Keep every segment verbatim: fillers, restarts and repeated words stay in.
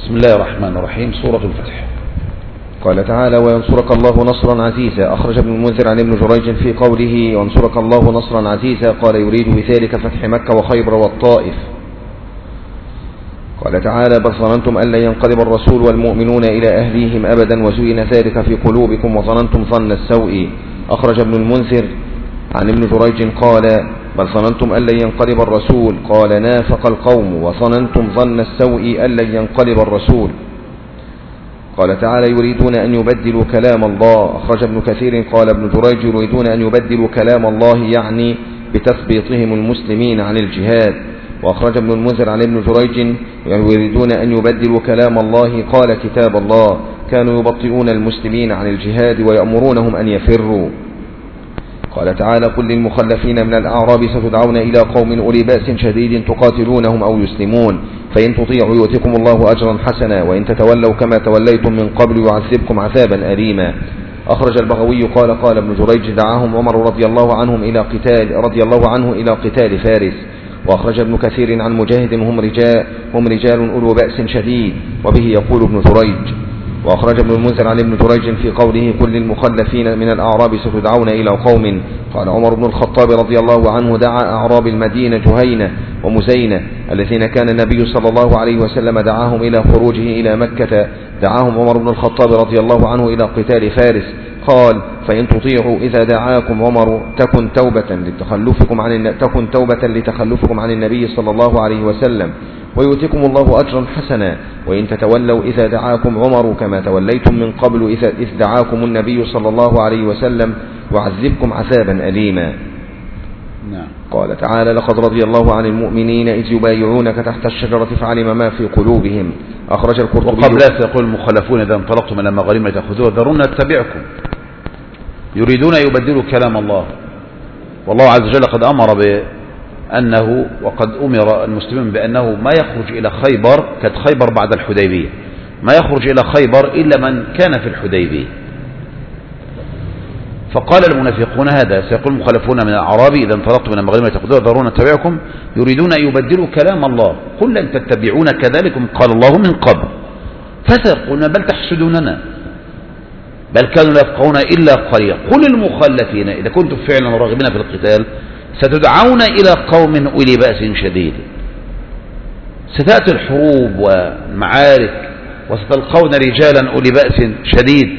بسم الله الرحمن الرحيم. سورة الفتح. قال تعالى: وينصرك الله نصرا عزيزا. أخرج ابن المنذر عن ابن جريج في قوله: وينصرك الله نصرا عزيزا، قال: يريد بذلك فتح مكة وخيبر والطائف. قال تعالى: بل ظننتم أن لن ينقلب الرسول والمؤمنون إلى أهليهم أبدا وزين ذلك في قلوبكم وظننتم ظن السوء. أخرج ابن المنذر عن ابن جريج قال: بل ظننتم أن لن ينقلب الرسول، قال: نافق القوم وظننتم ظن السوء أن لن ينقلب الرسول. قال تعالى: يريدون أن يبدلوا كلام الله. أخرج ابن كثير قال ابن جريج: يريدون أن يبدلوا كلام الله، يعني بتثبيطهم المسلمين عن الجهاد. وأخرج ابن المنذر عن ابن جريج: يريدون أن يبدلوا كلام الله، قال: كتاب الله. كانوا يبطئون المسلمين عن الجهاد ويأمرونهم أن يفروا. قال تعالى: قل للمخلفين من الأعراب ستدعون إلى قوم أولي بأس شديد تقاتلونهم أو يسلمون، فإن تطيعوا يؤتكم الله أجرا حسنا، وإن تتولوا كما توليتم من قبل يعذبكم عذابا أليما. أخرج البغوي قال قال ابن جريج: دعاهم عمر رضي الله عنهم إلى قتال رضي الله عنه إلى قتال فارس. وأخرج ابن كثير عن مجاهد: هم رجال هم رجال أولو بأس شديد، وبه يقول ابن جريج. وأخرج ابن المنذر عن ابن جريج في قوله: كل للمخلفين من الأعراب ستدعون إلى قوم. قال عمر بن الخطاب رضي الله عنه: دعا أعراب المدينة جهينة ومزينة الذين كان النبي صلى الله عليه وسلم دعاهم إلى خروجه إلى مكة. دعاهم عمر بن الخطاب رضي الله عنه إلى قتال فارس. قال: فإن تطيعوا إذا دعاكم عمر تكن توبة لتخلفكم عن تكن توبة لتخلفكم عن النبي صلى الله عليه وسلم، ويؤتكم الله أجرا حسنا. وإن تتولوا إذا دعاكم عمر كما توليتم من قبل إذ دعاكم النبي صلى الله عليه وسلم يعذبكم عذابا أليما. نعم. قال تعالى: لقد رضي الله عن المؤمنين إذ يبايعونك تحت الشجرة فعلم ما في قلوبهم. أخرج القرطبي. وقبل سيقول المخلفون: إذا انطلقتم إلى مغارم تأخذوها ذرونا نتبعكم. يريدون يبدلوا كلام الله، والله عز وجل قد أمر بأنه وقد أمر المسلمين بأنه ما يخرج إلى خيبر، كانت خيبر بعد الحديبية، ما يخرج إلى خيبر إلا من كان في الحديبية. فقال المنافقون هذا: سيقول المخلفون من الأعراب: إذا انطلقتم من المغارم تأخذوها ذرونا نتبعكم. يريدون أن يبدلوا كلام الله، قل لن تتبعون كذلكم قال الله من قبل. فسيقولون: بل تحسدوننا، بل كانوا لا يفقهون إلا قليلا. قل للمخلفين إذا كنتم فعلا راغبين في القتال ستدعون إلى قوم أولي بأس شديد. ستأتي الحروب والمعارك وستلقون رجالا أولي بأس شديد،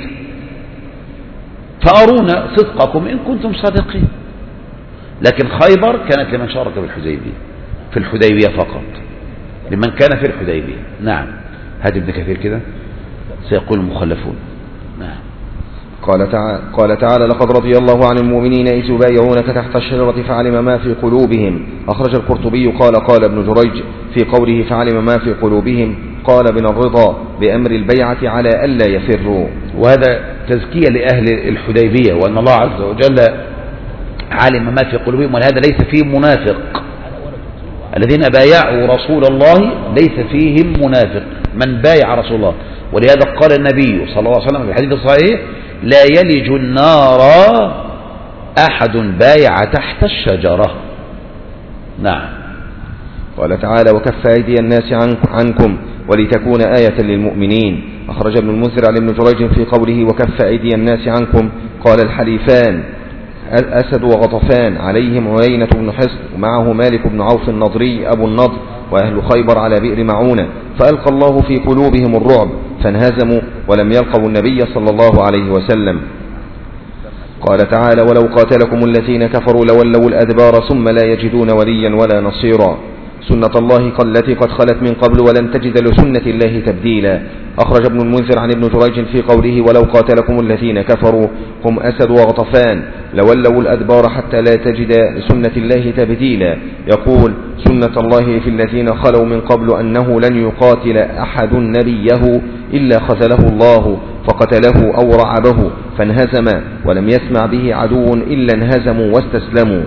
فأرونا صدقكم إن كنتم صادقين. لكن خيبر كانت لمن شارك في الحديبية في الحديبية فقط، لمن كان في الحديبية. نعم. هذا ابن كثير كده سيقول المخلفون. نعم. قال تعالى, قال تعالى: لقد رضي الله عن المؤمنين إذ يبايعونك تحت الشجرة فعلم ما في قلوبهم. أخرج القرطبي قال قال ابن جريج في قوله: فعلم ما في قلوبهم، قال: بن الرضا بأمر البيعة على ألا يفروا. وهذا تزكية لأهل الحديبية، وأن الله عز وجل علم ما في قلوبهم، ولهذا ليس فيهم منافق. الذين بايعوا رسول الله ليس فيهم منافق، من بايع رسول الله. ولهذا قال النبي صلى الله عليه وسلم في الحديث الصحيح: لا يلج النار أحد بايع تحت الشجرة. نعم. قال تعالى: وكف أيدي الناس عنكم ولتكون آية للمؤمنين. أخرج ابن المنذر عن ابن جريج في قوله: وكف أيدي الناس عنكم، قال: الحليفان أسد وغطفان، عليهم عيينة بن حصن، ومعه مالك بن عوف النضري أبو النضر، وأهل خيبر على بئر معونة. فألقى الله في قلوبهم الرعب فانهزموا ولم يلقوا النبي صلى الله عليه وسلم. قال تعالى: ولو قاتلكم الذين كفروا لولوا الأدبار ثم لا يجدون وليا ولا نصيرا. سنة الله التي قد خلت من قبل ولن تجد لسنة الله تبديلا. أخرج ابن المنذر عن ابن جريج في قوله: ولو قاتلكم الذين كفروا هم أسد وغطفان لولوا الأدبار حتى لا تجد لسنة الله تبديلا. يقول: سنة الله في الذين خلوا من قبل أنه لن يقاتل أحد نبيه إلا خذله الله فقتله أو رعبه فانهزم، ولم يسمع به عدو إلا انهزموا واستسلموا.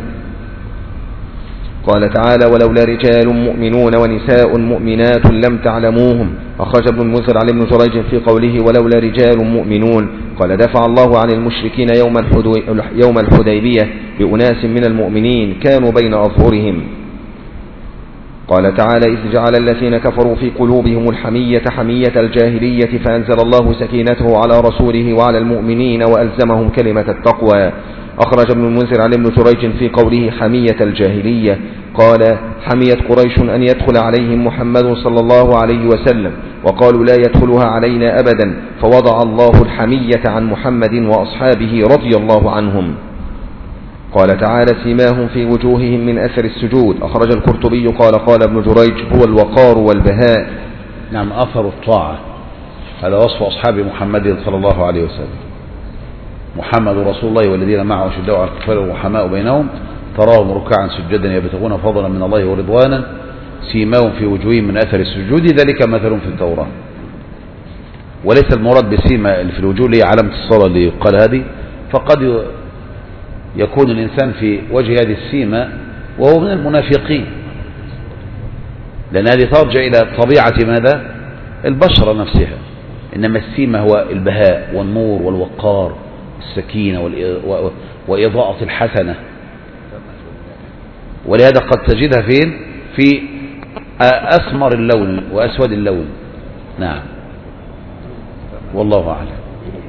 قال تعالى: ولولا رجال مؤمنون ونساء مؤمنات لم تعلموهم. أخرج ابن المنذر عن ابن جريج في قوله: ولولا رجال مؤمنون، قال: دفع الله عن المشركين يوم الحديبية بأناس من المؤمنين كانوا بين أظهرهم. قال تعالى إذ جعل الذين كفروا في قلوبهم الحمية حمية الجاهلية فأنزل الله سكينته على رسوله وعلى المؤمنين وألزمهم كلمة التقوى. أخرج ابن المنذر عن ابن جريج في قوله حمية الجاهلية قال حميت قريش أن يدخل عليهم محمد صلى الله عليه وسلم وقالوا لا يدخلها علينا أبدا، فوضع الله الحمية عن محمد وأصحابه رضي الله عنهم. قال تعالى سيماهم في وجوههم من أثر السجود. أخرج القرطبي قال قال ابن جريج هو الوقار والبهاء. نعم، أثر الطاعة، هذا وصف أصحاب محمد صلى الله عليه وسلم. محمد رسول الله والذين معه أشداء على الكفار رحماء بينهم تراهم ركعا سجدا يبتغون فضلا من الله ورضوانا سيماهم في وجوههم من أثر السجود ذلك مثل في التوراة. وليس المراد بسيما اللي في الوجوه اللي هي علامة الصلاة اللي يقال هذه، فقد يكون الإنسان في وجه هذه السيمة وهو من المنافقين، لأن هذه ترجع إلى طبيعة ماذا؟ البشرة نفسها. إنما السيمة هو البهاء والنور والوقار السكينة وإضاءة الحسنة، ولهذا قد تجدها فين؟ في أسمر اللون وأسود اللون. نعم، والله أعلم.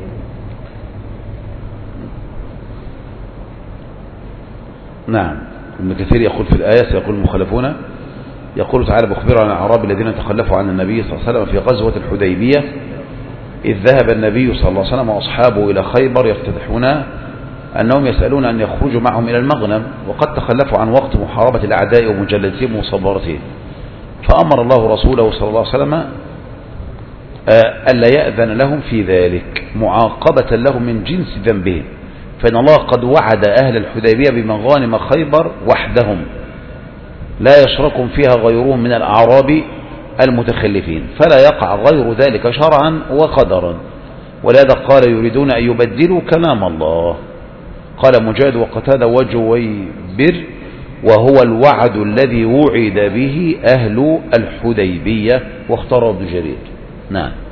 نعم، ابن كثير يقول في الآية سيقول المخالفون، يقول تعالى بخبر عن الأعراب الذين تخلفوا عن النبي صلى الله عليه وسلم في غزوة الحديبية إذ ذهب النبي صلى الله عليه وسلم وأصحابه إلى خيبر يفتتحون أنهم يسألون أن يخرجوا معهم إلى المغنم، وقد تخلفوا عن وقت محاربة الأعداء ومجلدتهم وصبارتهم، فأمر الله رسوله صلى الله عليه وسلم ألا يأذن لهم في ذلك معاقبة لهم من جنس ذنبهم، فإن الله قد وعد أهل الحديبية بمغانم خيبر وحدهم لا يشركهم فيها غيرهم من الأعراب المتخلفين، فلا يقع غير ذلك شرعا وقدرا. ولهذا قال يريدون أن يبدلوا كلام الله. قال مجاهد وقتادة وجويبر وهو الوعد الذي وعد به أهل الحديبية، واختاره ابن جرير. نعم.